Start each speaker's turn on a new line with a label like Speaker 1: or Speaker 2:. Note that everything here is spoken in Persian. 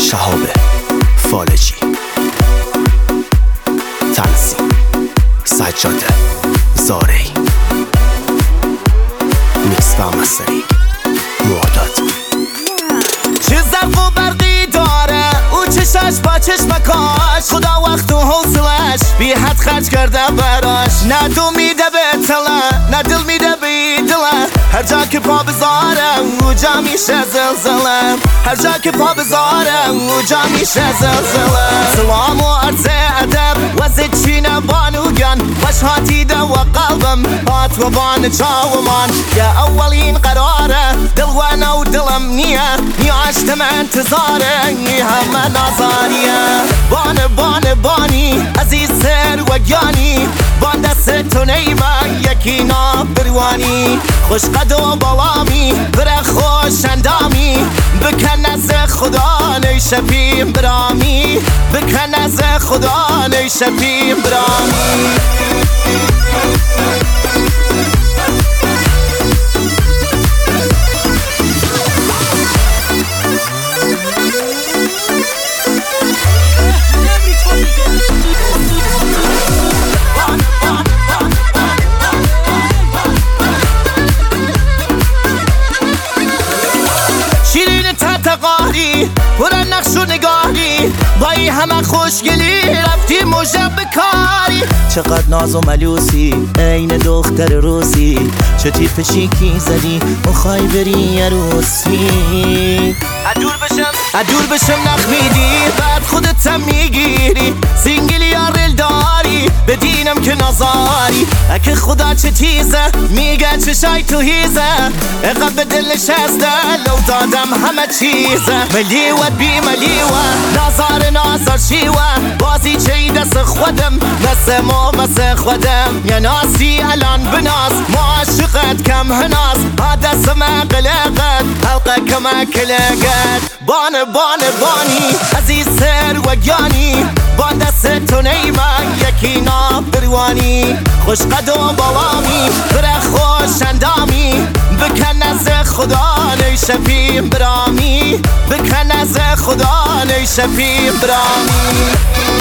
Speaker 1: شهاب فالجی، تنظیم سجاده زارعی، میکس و مسترینگ معتاد.
Speaker 2: چه زرق و برقی داره او چشاش با چشمکاش، خدا وقت و حوصلش بی حد خرج کرده براش. نه دو میده به تله نه دل میده به دله، هر جا که پا بذاره اونجا میشه زلزله، هر جا که پا بذاره اونجا میشه زلزله. سلام و عرض ادب وزد چینه بانوگن، وش هاتیده و قلبم هات و بان چاومان. یا اولین قراره دل و نو دلم نیه، نیاشتم انتظاره همه نازاریه. بانی عزیز سر و گیانی، بان دست تو نیمه یکی نابروانی. خوش قد و بالامی بره خوش اندامی، بکن از خدا نیشپیم برامی، بکن از خدا نیشپیم برامی. شیرین تقاری پر نقش و نگاری، با این همه خوشگلی رفتی مجب بکاری. چقدر ناز و ملوسی عین دختر روسی، چه تیپ شیکی زدی مخوای بری عروسی. ادور بشم نخ میدی بعد خودت هم میگیری، سینگل یا ریل داری بدینم که نازاری. اگه خدا چه تیزه میگه چشای تو هیزه، اقب به دل نشسته لو دادم همه چیزه. ملیوت بی ملیوه نازار شیوه، بازی چی دست خودم مثل ما مثل خودم. یا ناسی الان بناس ما عاشقت کم هناس، ها دست ما قلقت حلقه کما کلقت. بانی عزیز سر و گیانی، بان دست تو نیمه یکی نابروانی. خوش قد و بالامی بره خوش اندامی، بکن از خدا نیشپیم برامی، بکن از خدا نیشپیم برامی.